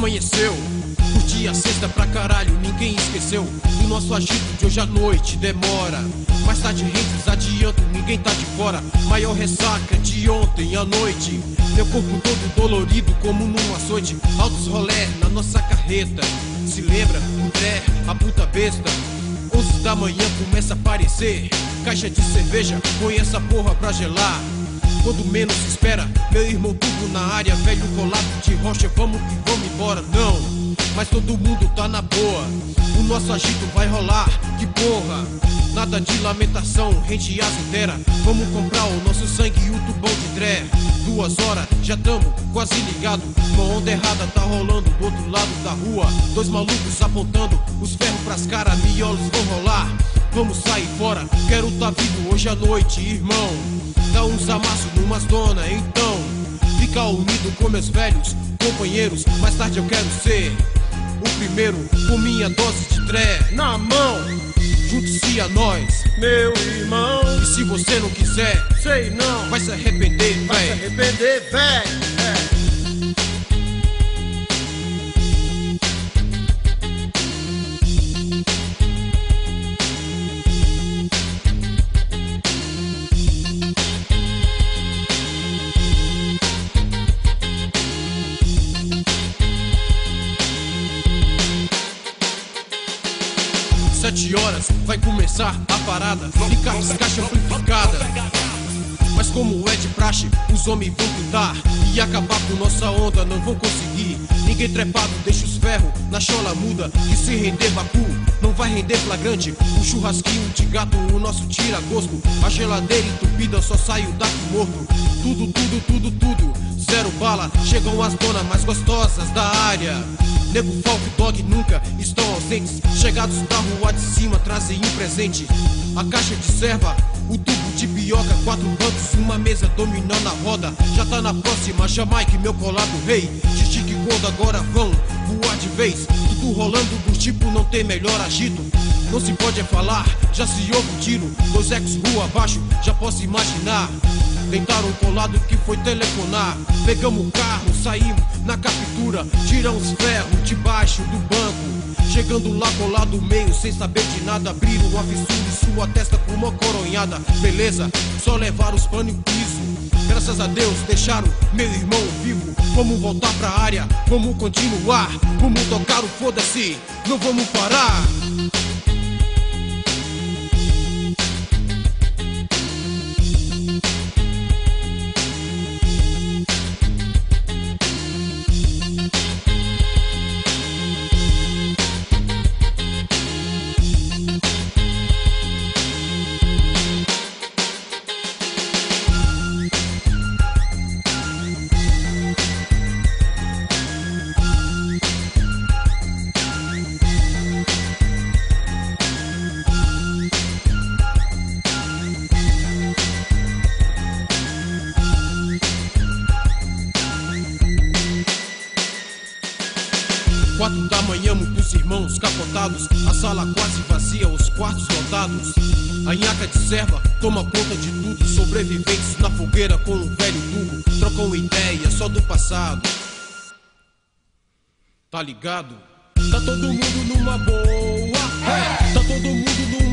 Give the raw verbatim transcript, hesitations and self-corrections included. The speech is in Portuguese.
Amanheceu, curti a sexta pra caralho, ninguém esqueceu do nosso agito de hoje à noite, demora. Mais tarde rentes adianto, ninguém tá de fora. Maior ressaca de ontem à noite. Meu corpo todo dolorido como num açoite. Altos rolé na nossa carreta. Se lembra, o tré, a puta besta. Onze da manhã começa a aparecer caixa de cerveja, põe essa porra pra gelar. Quando menos se espera, meu irmão tudo na área. Velho colado de rocha, vamos que vamos embora. Não, mas todo mundo tá na boa. O nosso agito vai rolar, que porra. Nada de lamentação, rente azedera. Vamos comprar o nosso sangue e o tubão de tré. Duas horas, já tamo quase ligado. Uma onda errada tá rolando do outro lado da rua. Dois malucos apontando os ferros pras caras. Miolos vão rolar, vamos sair fora. Quero tá vivo hoje à noite, irmão. Dá uns amassos numas dona, então fica unido com meus velhos companheiros. Mais tarde eu quero ser o primeiro com minha dose de tré na mão. Junte-se a nós, meu irmão. E se você não quiser, sei não, vai se arrepender, véi. Vai se arrepender, véi. É. Sete horas vai começar a parada. Ficar caixa amplificada. Mas como é de praxe, os homens vão pintar e acabar com nossa onda, não vão conseguir. Ninguém trepado deixa os ferros na chola muda. Que se render Baku, não vai render flagrante. O churrasquinho de gato, o nosso tira gosto. A geladeira entupida, só sai o daco morto. Tudo, tudo, tudo, tudo, zero bala. Chegam as donas mais gostosas da área. Nego, Falk, Dog nunca estão ausentes. Chegados da rua de cima trazem um presente. A caixa de serva, o tubo de pioca. Quatro bancos, uma mesa dominando a roda. Já tá na próxima, Jamaica, meu colado rei. Titi que quando agora vão voar de vez. Tudo rolando do tipo, não tem melhor agito. Não se pode é falar, já se ouve um tiro. Dois ecos rua abaixo, já posso imaginar. Tentaram colado que foi telefonar. Pegamos o carro, saímos na captura. Tiramos ferro debaixo do banco. Chegando lá colado meio, sem saber de nada. Abriram uma fissura em sua testa com uma coronhada. Beleza, só levaram os panos em piso. Graças a Deus deixaram meu irmão vivo. Vamos voltar pra área, vamos continuar. Vamos tocar o foda-se, não vamos parar. Quatro da manhã, muitos irmãos capotados. A sala quase vazia, os quartos lotados. A nhaca de serva toma conta de tudo. Sobreviventes na fogueira com um velho tubo. Trocam ideia só do passado. Tá ligado? Tá todo mundo numa boa. É. Tá todo mundo numa